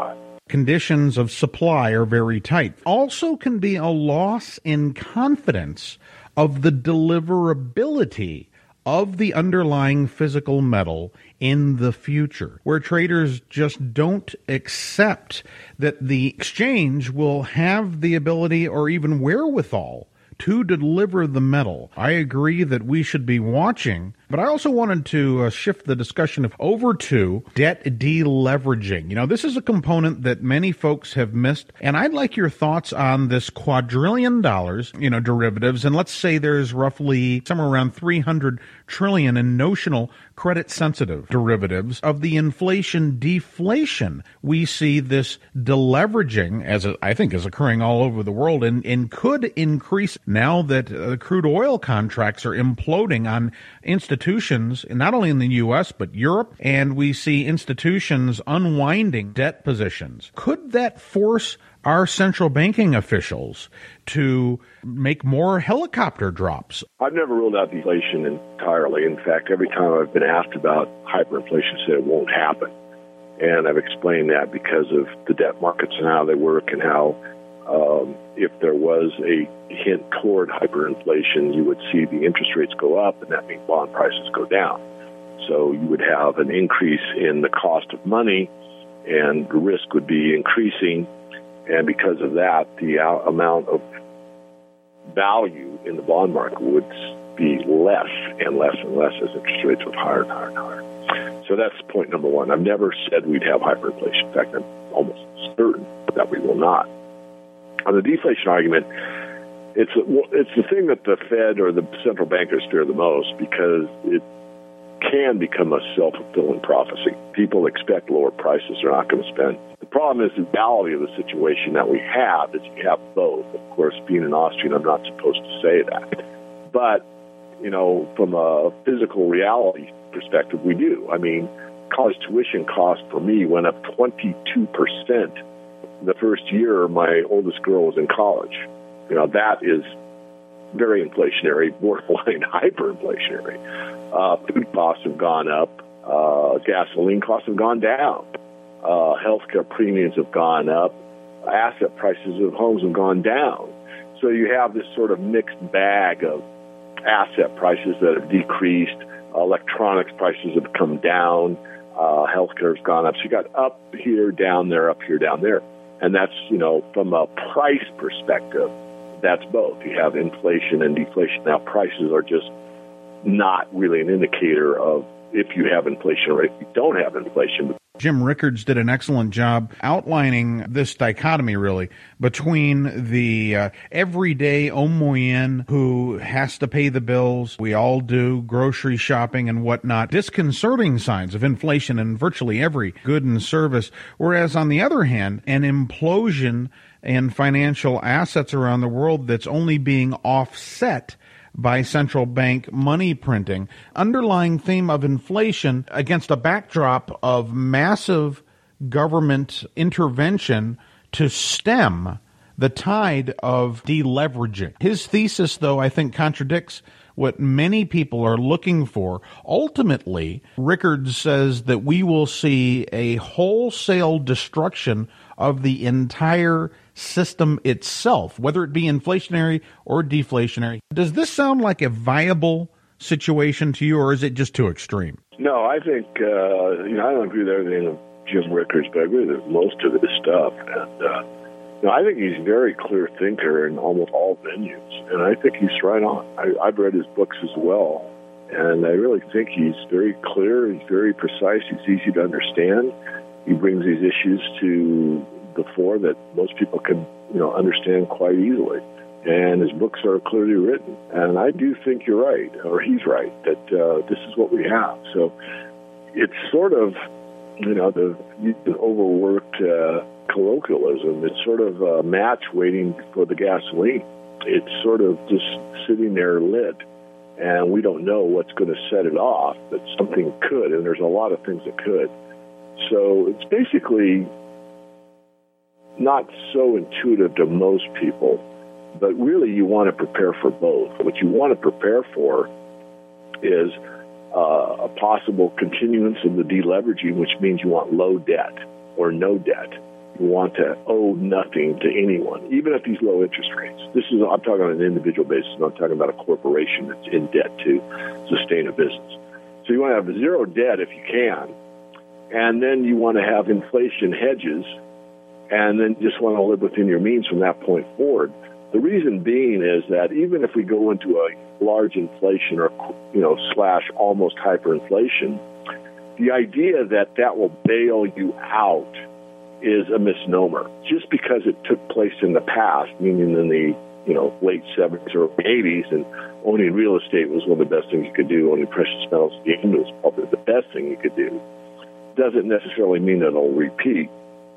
conditions of supply are very tight. Also can be a loss in confidence of the deliverability of the underlying physical metal in the future, where traders just don't accept that the exchange will have the ability or even wherewithal to deliver the metal. I agree that we should be watching, but I also wanted to uh, shift the discussion over to debt deleveraging. You know, this is a component that many folks have missed, and I'd like your thoughts on this quadrillion dollars, you know, derivatives, and let's say there's roughly somewhere around three hundred trillion in notional credit-sensitive derivatives of the inflation deflation. We see this deleveraging, as I think is occurring all over the world, and, and could increase now that uh, crude oil contracts are imploding on institutions, not only in the U S, but Europe, and we see institutions unwinding debt positions. Could that force our central banking officials to make more helicopter drops? I've never ruled out deflation entirely. In fact, every time I've been asked about hyperinflation, I said it won't happen. And I've explained that because of the debt markets and how they work, and how um, if there was a hint toward hyperinflation, you would see the interest rates go up, and that means bond prices go down. So you would have an increase in the cost of money, and the risk would be increasing. And because of that, the amount of value in the bond market would be less and less and less as interest rates went higher and higher and higher. So that's point number one. I've never said we'd have hyperinflation. In fact, I'm almost certain that we will not. On the deflation argument, it's it's the thing that the Fed or the central bankers fear the most, because it can become a self-fulfilling prophecy. People expect lower prices. They're not going to spend. The problem is the reality of the situation that we have is you have both. Of course, being an Austrian, I'm not supposed to say that. But, you know, from a physical reality perspective, we do. I mean, college tuition cost for me went up twenty-two percent the first year my oldest girl was in college. You know, that is very inflationary, borderline hyperinflationary. Uh, food costs have gone up. Uh, gasoline costs have gone down. Uh, healthcare premiums have gone up. Asset prices of homes have gone down. So you have this sort of mixed bag of asset prices that have decreased. Electronics prices have come down. Uh, healthcare has gone up. So you got up here, down there, up here, down there. And that's, you know, from a price perspective, that's both. You have inflation and deflation. Now, prices are just not really an indicator of if you have inflation or if you don't have inflation. Jim Rickards did an excellent job outlining this dichotomy, really, between the uh, everyday homme moyen who has to pay the bills, we all do, grocery shopping and whatnot, disconcerting signs of inflation in virtually every good and service, whereas on the other hand, an implosion in financial assets around the world that's only being offset by central bank money printing. Underlying theme of inflation against a backdrop of massive government intervention to stem the tide of deleveraging. His thesis, though, I think contradicts what many people are looking for. Ultimately, Rickards says that we will see a wholesale destruction of the entire system itself, whether it be inflationary or deflationary. Does this sound like a viable situation to you, or is it just too extreme? No, I think, uh, you know, I don't agree with everything of Jim Rickards, but I agree with most of his stuff. And, uh, you know, I think he's a very clear thinker in almost all venues, and I think he's right on. I, I've read his books as well, and I really think he's very clear, he's very precise, he's easy to understand. He brings these issues to the fore that most people can, you know, understand quite easily. And his books are clearly written. And I do think you're right, or he's right, that uh, this is what we have. So it's sort of, you know, the, the overworked uh, colloquialism. It's sort of a match waiting for the gasoline. It's sort of just sitting there lit, and we don't know what's going to set it off, but something could, and there's a lot of things that could. So it's basically not so intuitive to most people, but really you want to prepare for both. What you want to prepare for is uh, a possible continuance of the deleveraging, which means you want low debt or no debt. You want to owe nothing to anyone, even at these low interest rates. This is, I'm talking on an individual basis. I'm not talking about a corporation that's in debt to sustain a business. So you want to have zero debt if you can, and then you want to have inflation hedges, and then just want to live within your means from that point forward. The reason being is that even if we go into a large inflation or, you know, slash almost hyperinflation, the idea that that will bail you out is a misnomer. Just because it took place in the past, meaning in the, you know, late seventies or eighties, and owning real estate was one of the best things you could do, owning precious metals was probably the best thing you could do, doesn't necessarily mean that it'll repeat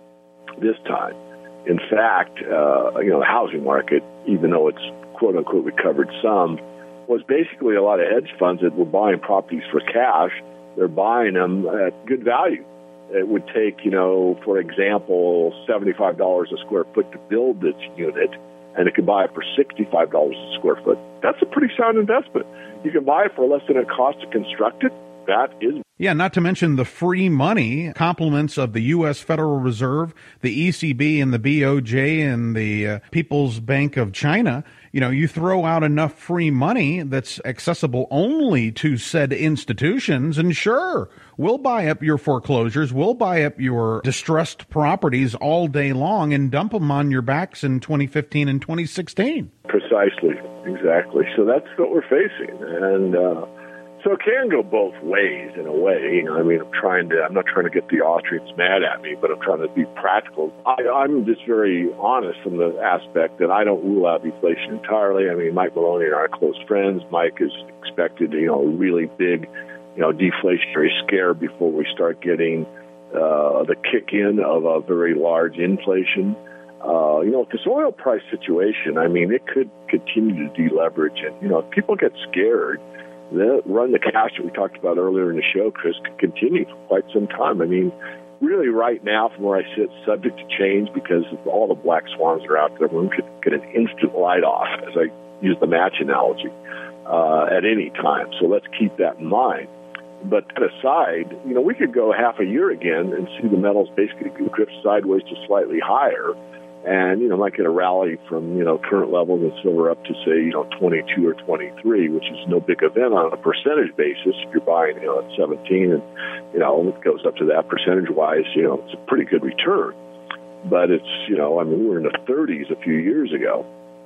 this time. In fact, uh, you know, the housing market, even though it's quote-unquote recovered some, was basically a lot of hedge funds that were buying properties for cash. They're buying them at good value. It would take, you know, for example, seventy-five dollars a square foot to build this unit, and it could buy it for sixty-five dollars a square foot. That's a pretty sound investment. You can buy it for less than it costs to construct it. That is. Yeah, not to mention the free money, compliments of the U S Federal Reserve, the E C B and the B O J and the uh, People's Bank of China. You know, you throw out enough free money that's accessible only to said institutions, and sure, we'll buy up your foreclosures, we'll buy up your distressed properties all day long and dump them on your backs in twenty fifteen and twenty sixteen. Precisely, exactly. So that's what we're facing, and uh, so it can go both ways in a way. You know, I mean, I'm trying to, I'm not trying to get the Austrians mad at me, but I'm trying to be practical. I, I'm just very honest from the aspect that I don't rule out deflation entirely. I mean, Mike Maloney and I are close friends. Mike is expected, you know, a really big, you know, deflationary scare before we start getting uh, the kick in of a very large inflation. Uh, you know, this oil price situation, I mean, it could continue to deleverage. And, you know, if people get scared, the run the cash that we talked about earlier in the show, Chris, could continue for quite some time. I mean, really right now from where I sit, subject to change because all the black swans are out there. One could get an instant light off, as I use the match analogy, uh, at any time. So let's keep that in mind. But that aside, you know, we could go half a year again and see the metals basically drift sideways to slightly higher. And, you know, might get a rally from, you know, current levels of silver up to, say, you know, twenty-two or twenty-three, which is no big event on a percentage basis. If you're buying, you know, at seventeen and, you know, it goes up to that percentage-wise, you know, it's a pretty good return. But it's, you know, I mean, we were in the thirties a few years ago.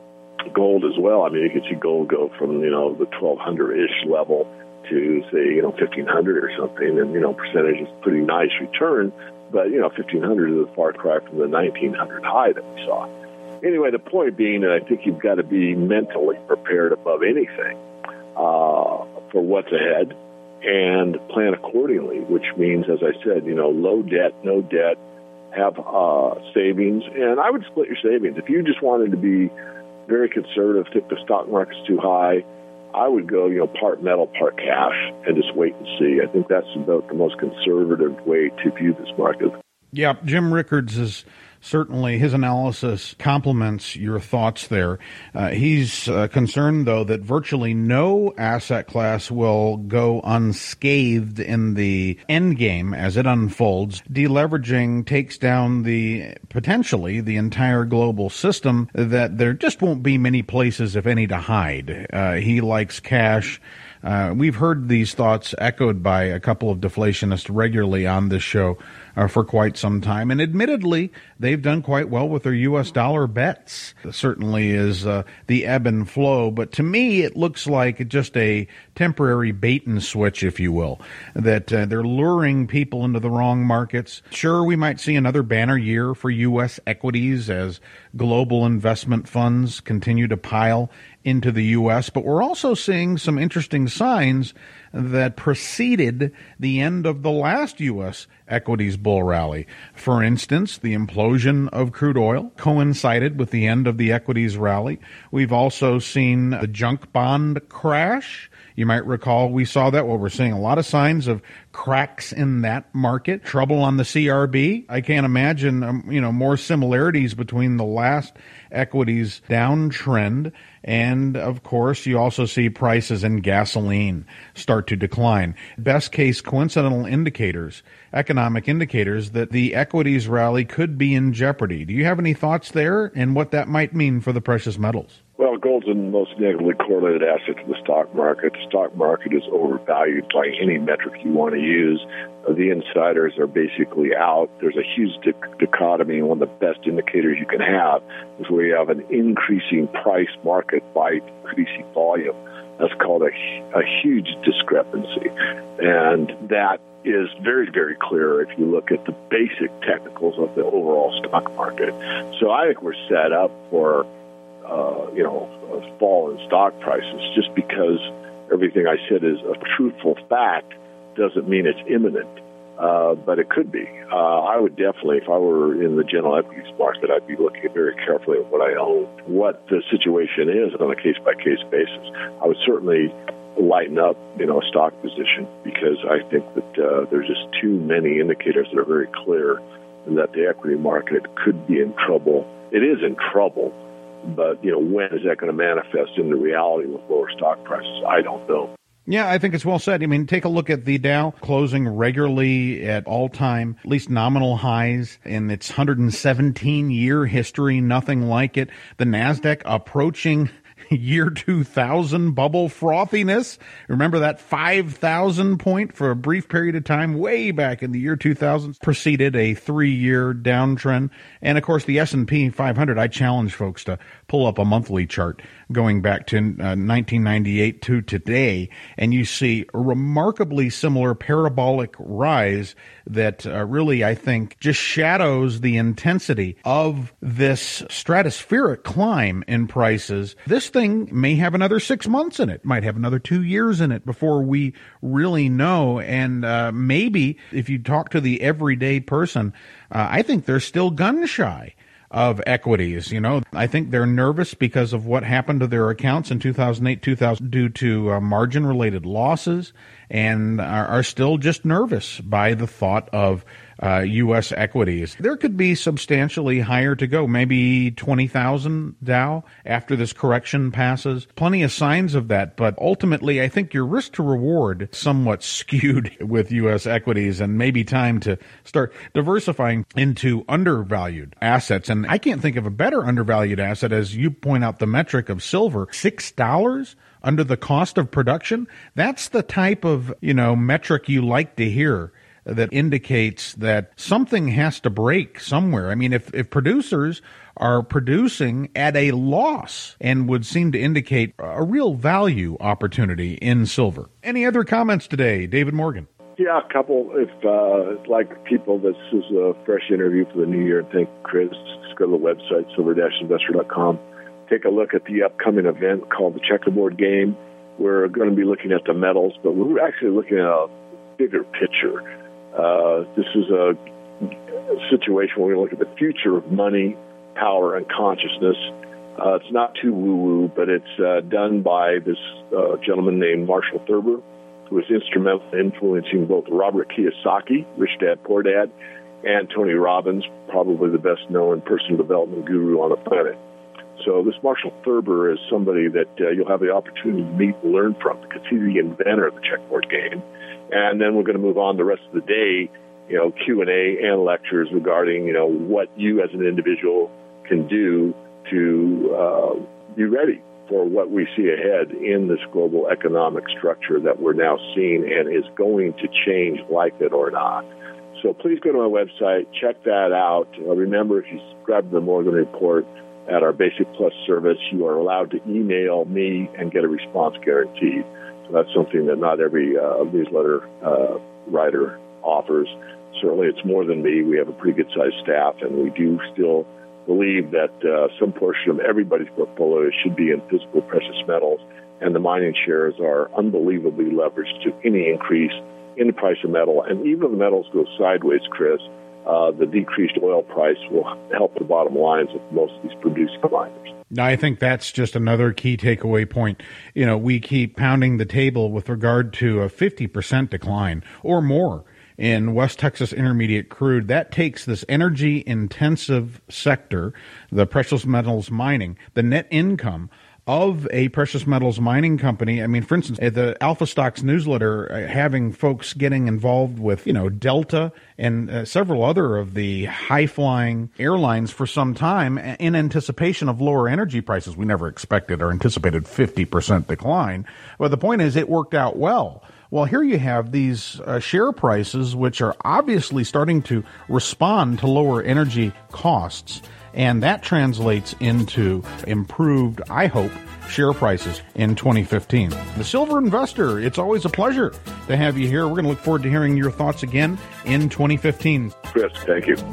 Gold as well. I mean, you could see gold go from, you know, the twelve hundred-ish level to, say, you know, fifteen hundred or something. And, you know, percentage is pretty nice return. But, you know, fifteen hundred is a far cry from the nineteen hundred high that we saw. Anyway, the point being that I think you've got to be mentally prepared above anything uh, for what's ahead and plan accordingly, which means, as I said, you know, low debt, no debt, have uh, savings. And I would split your savings. If you just wanted to be very conservative, think the stock market's too high, I would go, you know, part metal, part cash, and just wait and see. I think that's about the most conservative way to view this market. Yeah, Jim Rickards is certainly, his analysis complements your thoughts there. Uh, he's uh, concerned, though, that virtually no asset class will go unscathed in the end game as it unfolds. Deleveraging takes down the, potentially, the entire global system, that there just won't be many places, if any, to hide. Uh, he likes cash. Uh, we've heard these thoughts echoed by a couple of deflationists regularly on this show uh, for quite some time. And admittedly, they've done quite well with their U S dollar bets. It certainly is uh, the ebb and flow. But to me, it looks like just a temporary bait and switch, if you will, that uh, they're luring people into the wrong markets. Sure, we might see another banner year for U S equities as global investment funds continue to pile into the U S, but we're also seeing some interesting signs that preceded the end of the last U S equities bull rally. For instance, the implosion of crude oil coincided with the end of the equities rally. We've also seen the junk bond crash. You might recall we saw that. Well, we're seeing a lot of signs of cracks in that market. Trouble on the C R B. I can't imagine, um, you know, more similarities between the last equities downtrend And, of course, you also see prices in gasoline start to decline. Best case coincidental indicators, economic indicators, that the equities rally could be in jeopardy. Do you have any thoughts there and what that might mean for the precious metals? Well, gold's the most negatively correlated asset to the stock market. The stock market is overvalued by any metric you want to use. The insiders are basically out. There's a huge dichotomy. One of the best indicators you can have is where you have an increasing price market by increasing volume. That's called a, a huge discrepancy. And that is very, very clear if you look at the basic technicals of the overall stock market. So I think we're set up for Uh, you know, a fall in stock prices. Just because everything I said is a truthful fact doesn't mean it's imminent, uh, but it could be. Uh, I would definitely, if I were in the general equities market, I'd be looking very carefully at what I own, what the situation is on a case-by-case basis. I would certainly lighten up, you know, a stock position because I think that uh, there's just too many indicators that are very clear that the equity market could be in trouble. It is in trouble. But, you know, when is that going to manifest into reality with lower stock prices? I don't know. Yeah, I think it's well said. I mean, take a look at the Dow closing regularly at all-time, at least nominal highs in its one hundred seventeen year history, nothing like it. The NASDAQ approaching year two thousand bubble frothiness. Remember that five thousand point for a brief period of time way back in the year two thousand preceded a three-year downtrend. And, of course, the S and P five hundred, I challenge folks to pull up a monthly chart going back to uh, nineteen ninety-eight to today, and you see a remarkably similar parabolic rise that uh, really, I think, just shadows the intensity of this stratospheric climb in prices. This thing may have another six months in it, might have another two years in it before we really know. And uh, maybe if you talk to the everyday person, uh, I think they're still gun shy of equities. You know, I think they're nervous because of what happened to their accounts in two thousand eight, two thousand due to uh, margin related losses, and are, are still just nervous by the thought of uh, U S equities. There could be substantially higher to go, maybe twenty thousand Dow after this correction passes. Plenty of signs of that, but ultimately I think your risk to reward somewhat skewed with U S equities, and maybe time to start diversifying into undervalued assets. And I can't think of a better undervalued asset, as you point out the metric of silver, six dollars under the cost of production. That's the type of, you know, metric you like to hear that indicates that something has to break somewhere. I mean, if, if producers are producing at a loss, and would seem to indicate a real value opportunity in silver. Any other comments today, David Morgan? Yeah, a couple. If uh, like people, this is a fresh interview for the new year. Thank you, Chris. Just go to the website, silver dash investor dot com. Take a look at the upcoming event called the Checkerboard Game. We're going to be looking at the metals, but we're actually looking at a bigger picture. Uh, this is a situation where we look at the future of money, power, and consciousness. Uh, it's not too woo-woo, but it's uh, done by this uh, gentleman named Marshall Thurber, who was instrumental in influencing both Robert Kiyosaki, Rich Dad, Poor Dad, and Tony Robbins, probably the best-known personal development guru on the planet. So this Marshall Thurber is somebody that uh, you'll have the opportunity to meet and learn from, because he's the inventor of the checkerboard game. And then we're going to move on the rest of the day, you know, Q and A and lectures regarding, you know, what you as an individual can do to uh, be ready for what we see ahead in this global economic structure that we're now seeing and is going to change, like it or not. So please go to my website, check that out. Uh, remember, if you subscribe to the Morgan Report at our Basic Plus service, you are allowed to email me and get a response guaranteed. So that's something that not every uh, newsletter uh, writer offers. Certainly it's more than me. We have a pretty good-sized staff, and we do still believe that uh, some portion of everybody's portfolio should be in physical precious metals, and the mining shares are unbelievably leveraged to any increase in the price of metal. And even if the metals go sideways, Chris, uh, the decreased oil price will help the bottom lines of most of these producing miners. I think that's just another key takeaway point. You know, we keep pounding the table with regard to a fifty percent decline or more in West Texas Intermediate crude. That takes this energy-intensive sector, the precious metals mining, the net income of a precious metals mining company. I mean, for instance, the Alpha Stocks newsletter, having folks getting involved with, you know, Delta and uh, several other of the high-flying airlines for some time in anticipation of lower energy prices. We never expected or anticipated fifty percent decline. But the point is, it worked out well. Well, here you have these uh, share prices, which are obviously starting to respond to lower energy costs. And that translates into improved, I hope, share prices in twenty fifteen. The Silver Investor, it's always a pleasure to have you here. We're going to look forward to hearing your thoughts again in twenty fifteen. Chris, thank you.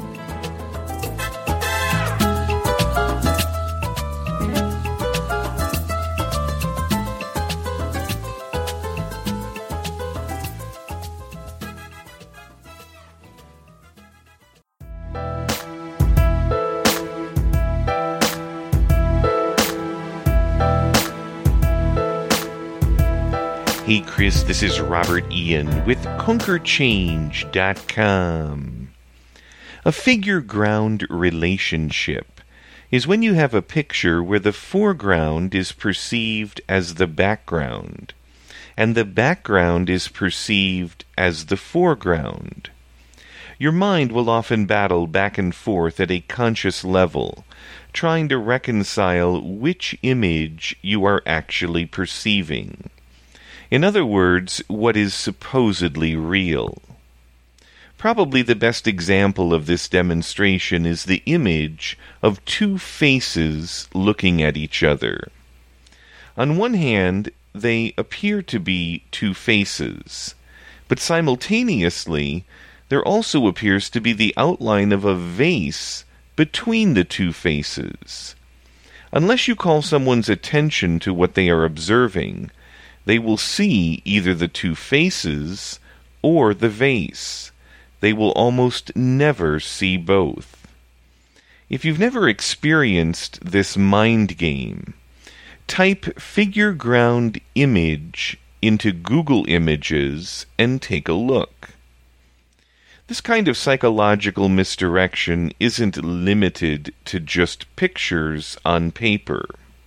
Hey Chris, this is Robert Ian with Conquer Change dot com. A figure ground relationship is when you have a picture where the foreground is perceived as the background, and the background is perceived as the foreground. Your mind will often battle back and forth at a conscious level, trying to reconcile which image you are actually perceiving. In other words, what is supposedly real. Probably the best example of this demonstration is the image of two faces looking at each other. On one hand, they appear to be two faces, but simultaneously, there also appears to be the outline of a vase between the two faces. Unless you call someone's attention to what they are observing, they will see either the two faces or the vase. They will almost never see both. If you've never experienced this mind game, type figure ground image into Google Images and take a look. This kind of psychological misdirection isn't limited to just pictures on paper.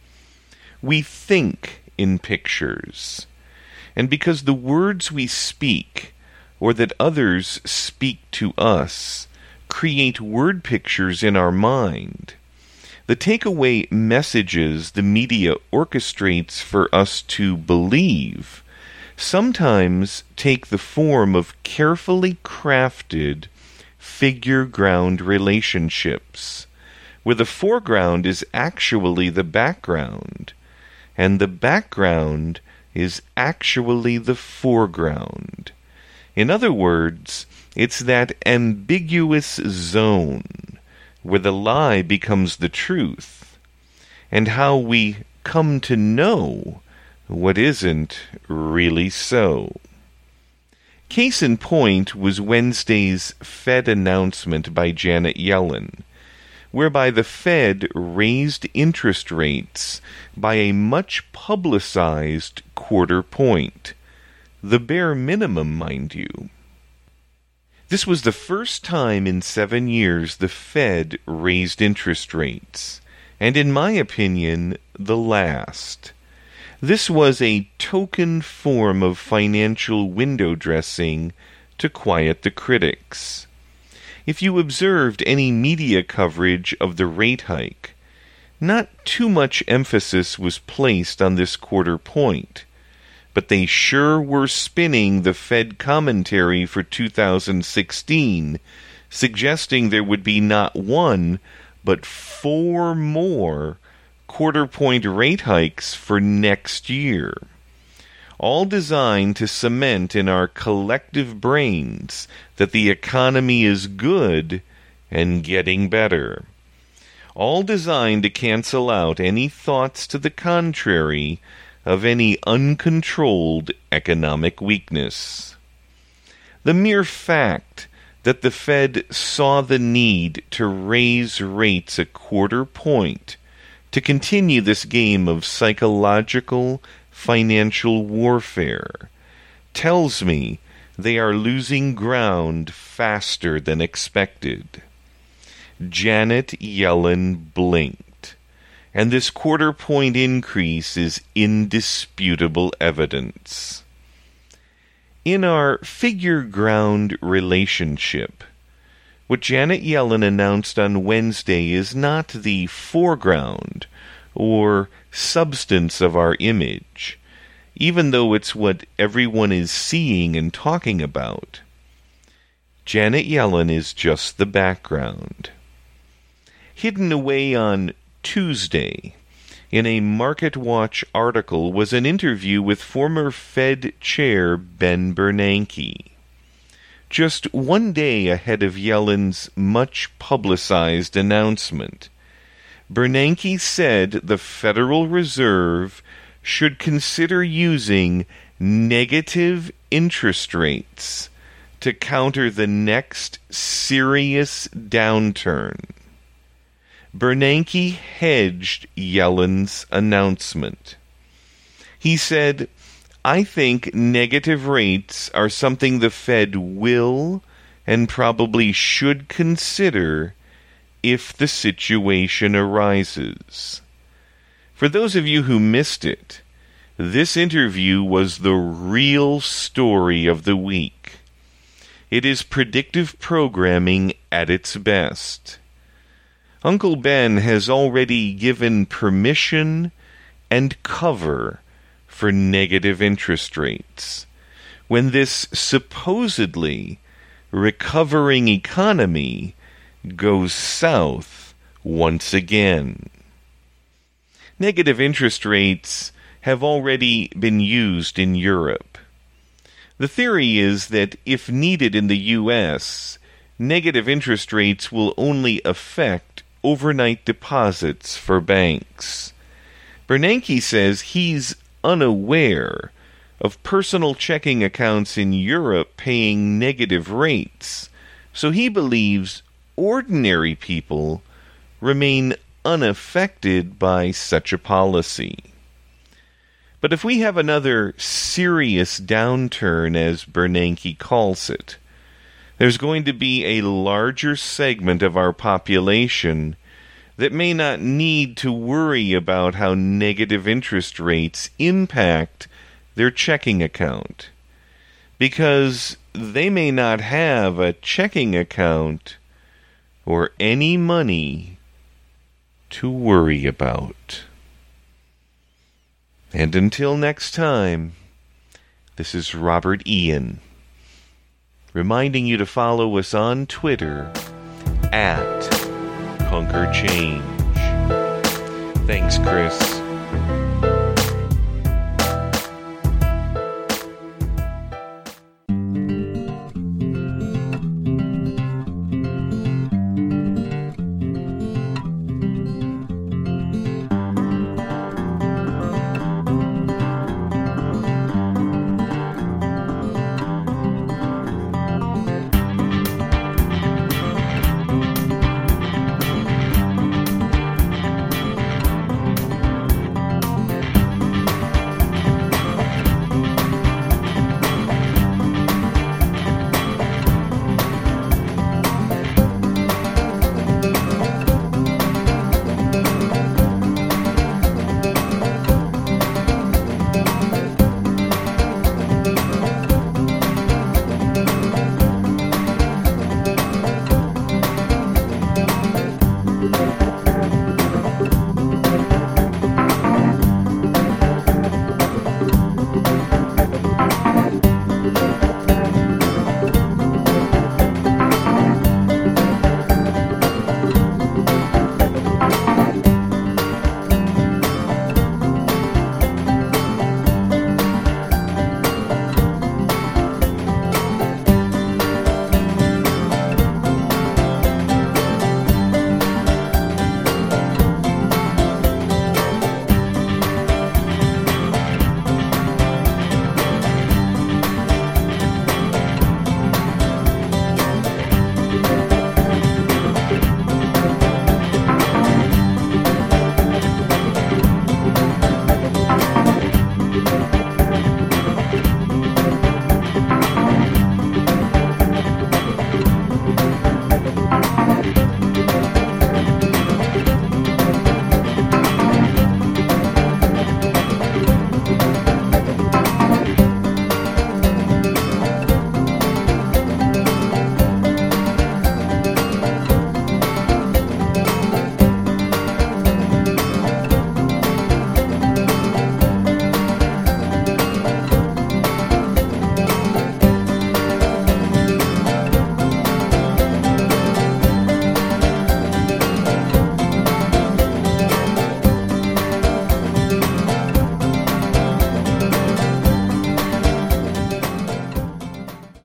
We think in pictures. And because the words we speak, or that others speak to us, create word pictures in our mind, the takeaway messages the media orchestrates for us to believe sometimes take the form of carefully crafted figure ground relationships, where the foreground is actually the background, and the background is actually the foreground. In other words, it's that ambiguous zone where the lie becomes the truth, and how we come to know what isn't really so. Case in point was Wednesday's Fed announcement by Janet Yellen, whereby the Fed raised interest rates by a much-publicized quarter point, the bare minimum, mind you. This was the first time in seven years the Fed raised interest rates, and in my opinion, the last. This was a token form of financial window dressing to quiet the critics. If you observed any media coverage of the rate hike, not too much emphasis was placed on this quarter point, but they sure were spinning the Fed commentary for two thousand sixteen, suggesting there would be not one, but four more quarter-point rate hikes for next year, all designed to cement in our collective brains that the economy is good and getting better, all designed to cancel out any thoughts to the contrary of any uncontrolled economic weakness. The mere fact that the Fed saw the need to raise rates a quarter point to continue this game of psychological financial warfare tells me they are losing ground faster than expected. Janet Yellen blinked, and this quarter point increase is indisputable evidence. In our figure ground relationship, what Janet Yellen announced on Wednesday is not the foreground or substance of our image, even though it's what everyone is seeing and talking about. Janet Yellen is just the background. Hidden away on Tuesday, in a MarketWatch article, was an interview with former Fed Chair Ben Bernanke. Just one day ahead of Yellen's much-publicized announcement, Bernanke said the Federal Reserve should consider using negative interest rates to counter the next serious downturn. Bernanke hedged Yellen's announcement. He said, "I think negative rates are something the Fed will and probably should consider if the situation arises." For those of you who missed it, this interview was the real story of the week. It is predictive programming at its best. Uncle Ben has already given permission and cover for negative interest rates when this supposedly recovering economy goes south once again. Negative interest rates have already been used in Europe. The theory is that if needed in the U S, negative interest rates will only affect overnight deposits for banks. Bernanke says he's unaware of personal checking accounts in Europe paying negative rates, so he believes ordinary people remain unaffected by such a policy. But if we have another serious downturn, as Bernanke calls it, there's going to be a larger segment of our population that may not need to worry about how negative interest rates impact their checking account, because they may not have a checking account or any money to worry about. And until next time, this is Robert Ian, reminding you to follow us on Twitter at Conquer Change. Thanks, Chris.